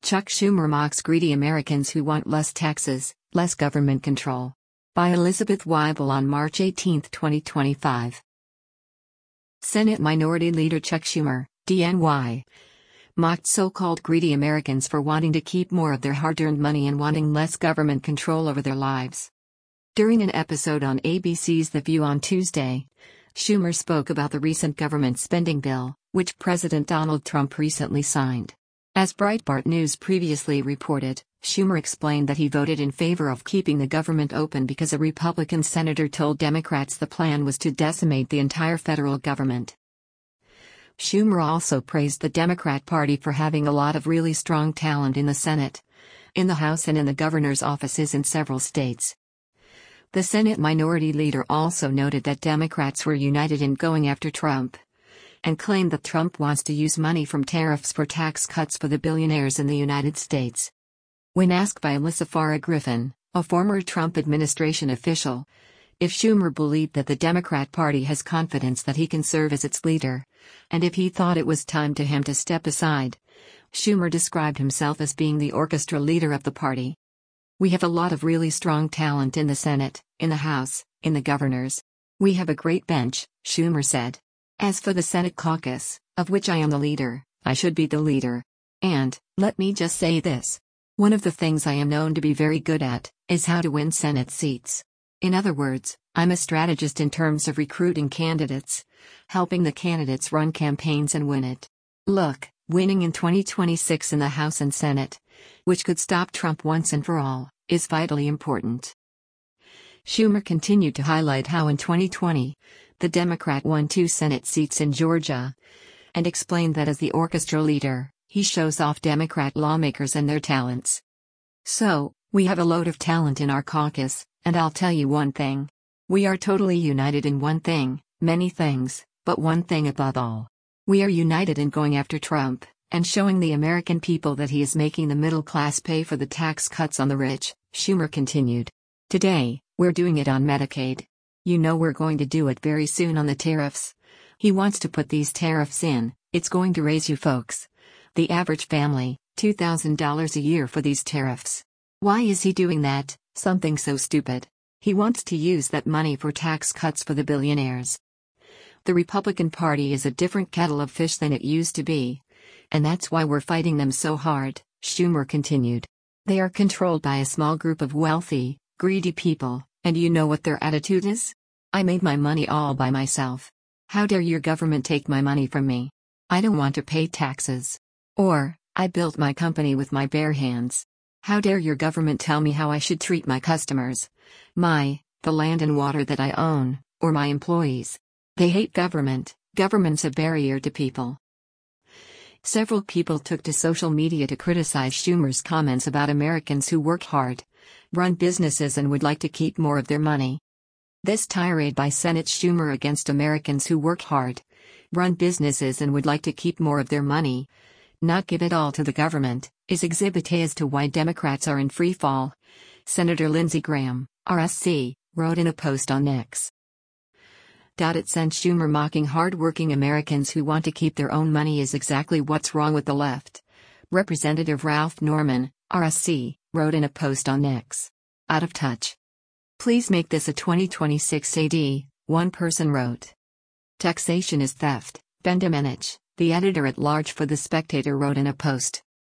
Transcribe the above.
Chuck Schumer mocks greedy Americans who want less taxes, less government control. By Elizabeth Weibel on March 18, 2025. Senate Minority Leader Chuck Schumer, DNY, mocked so-called greedy Americans for wanting to keep more of their hard-earned money and wanting less government control over their lives. During an episode on ABC's The View on Tuesday, Schumer spoke about the recent government spending bill, which President Donald Trump recently signed. As Breitbart News previously reported, Schumer explained that he voted in favor of keeping the government open because a Republican senator told Democrats the plan was to decimate the entire federal government. Schumer also praised the Democrat Party for having a lot of really strong talent in the Senate, in the House and in the governor's offices in several states. The Senate Minority Leader also noted that Democrats were united in going after Trump, and claimed that Trump wants to use money from tariffs for tax cuts for the billionaires in the United States. When asked by Alyssa Farah Griffin, a former Trump administration official, if Schumer believed that the Democrat Party has confidence that he can serve as its leader, and if he thought it was time to him to step aside, Schumer described himself as being the orchestra leader of the party. "We have a lot of really strong talent in the Senate, in the House, in the governors. We have a great bench," Schumer said. "As for the Senate caucus, of which I am the leader, I should be the leader. And, let me just say this. One of the things I am known to be very good at, is how to win Senate seats. In other words, I'm a strategist in terms of recruiting candidates, helping the candidates run campaigns and win it. Look, winning in 2026 in the House and Senate, which could stop Trump once and for all, is vitally important." Schumer continued to highlight how in 2020, the Democrat won 2 Senate seats in Georgia, and explained that as the orchestra leader, he shows off Democrat lawmakers and their talents. "So, we have a load of talent in our caucus, and I'll tell you one thing. We are totally united in one thing, many things, but one thing above all. We are united in going after Trump, and showing the American people that he is making the middle class pay for the tax cuts on the rich," Schumer continued. "Today, we're doing it on Medicaid. You know we're going to do it very soon on the tariffs. He wants to put these tariffs in, it's going to raise you folks, the average family, $2,000 a year for these tariffs. Why is he doing that? Something so stupid. He wants to use that money for tax cuts for the billionaires. The Republican Party is a different kettle of fish than it used to be, and that's why we're fighting them so hard," Schumer continued. "They are controlled by a small group of wealthy, greedy people. And you know what their attitude is? I made my money all by myself. How dare your government take my money from me? I don't want to pay taxes. Or, I built my company with my bare hands. How dare your government tell me how I should treat my customers, the land and water that I own, or my employees? They hate government. Government's a barrier to people." Several people took to social media to criticize Schumer's comments about Americans who work hard, run businesses and would like to keep more of their money. This tirade by Senate Schumer against Americans who work hard, run businesses and would like to keep more of their money, not give it all to the government, is exhibit A as to why Democrats are in free fall, Senator Lindsey Graham, RSC, wrote in a post on X. It sent Schumer mocking hard-working Americans who want to keep their own money is exactly what's wrong with the left. Representative Ralph Norman, RSC, wrote in a post on X. "Out of touch. Please make this a 2026 AD," one person wrote. "Taxation is theft," Ben Domenech, the editor-at-large for The Spectator, wrote in a post.